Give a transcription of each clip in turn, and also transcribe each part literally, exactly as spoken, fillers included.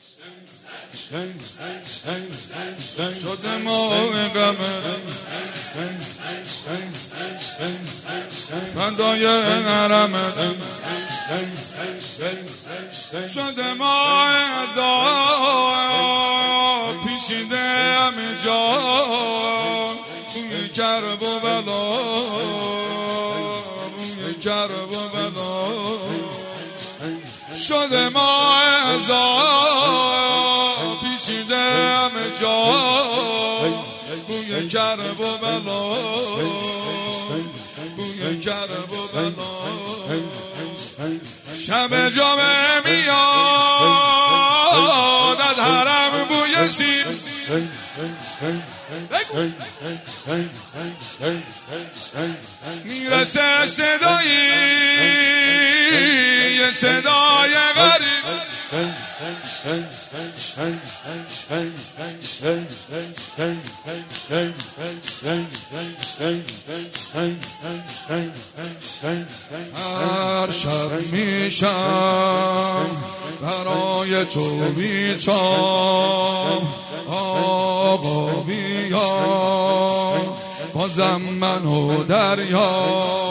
شده ماه غمه فدای حرمه شده ماه عذاب پیچیده همه جا روی کرب و بلا روی کرب و بلا شده ماه عذاب پیچیده همه جا بوی کرب و بلا بوی کرب و بلا شب جمعه میاد از حرم بوی سیر میرسه صدایی یه صدای غریب هر شب میشم برای تو بیچام آقا بیا بازم منو دریا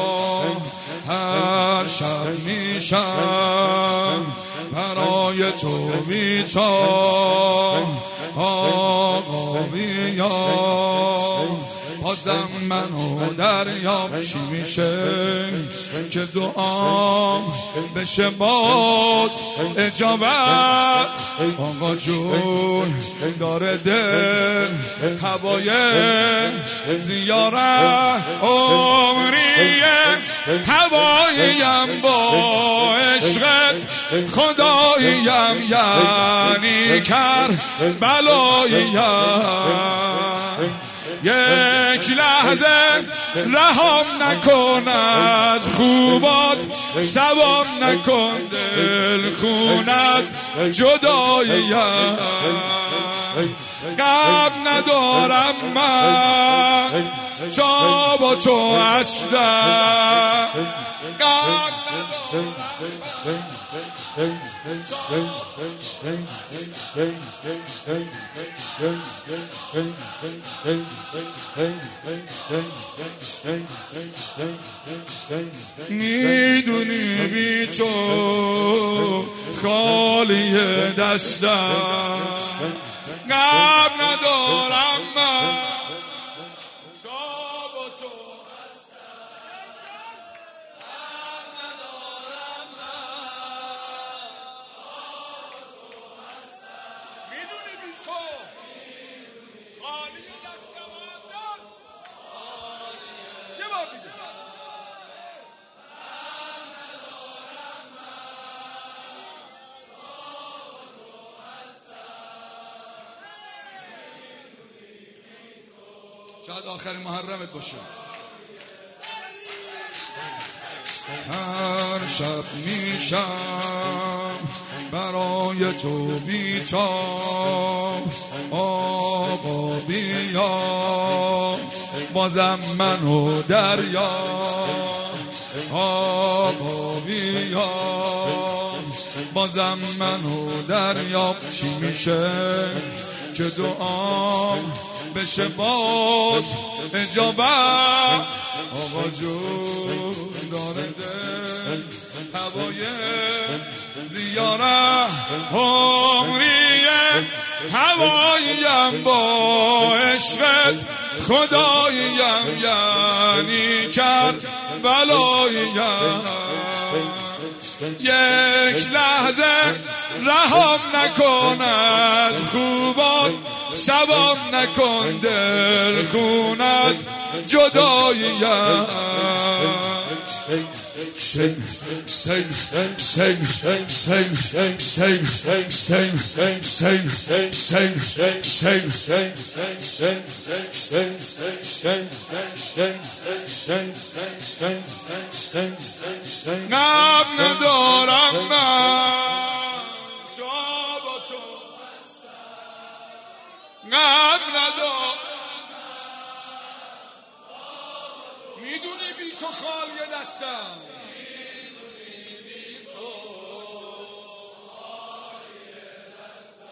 هر شب میشم برای تو بیچام آقا بیا بازم منو دریاب چی میشه که دعام بشه باز اجابت آقا جون داره دل هوای زیارت عمریه هواییم با عشقت خداییم یعنی کر بلاییم یک لحظه رهام نکن از خوبات سوام نکن دل خونت جداییم قبل ندارم من تا با تو اصلا قبل ندارم میدونی بی تو خالی دستم قبل ندارم من تا با تو شاید آخر محرمت باشه هر شب میشم برای تو بیچام آقا بیا بازم منو دریا آقا بیا بازم منو دریا چی میشه که دعام بشه باز اجابت آقا جون داره دل هوای زیارت عمریه هواییم با عشقت خداییم یعنی کرد بلاییم یک لحظه رهام نکن از خوبات سوام نکن دل خونت جداییم Sing, sing, sing, sing, sing, sing, sing, sing, sing, sing, sing, sing, sing, sing, نام ندارم من تا با تو نام ندارم میدونی بی تو خالی دستم میدونی بی تو خالی دستم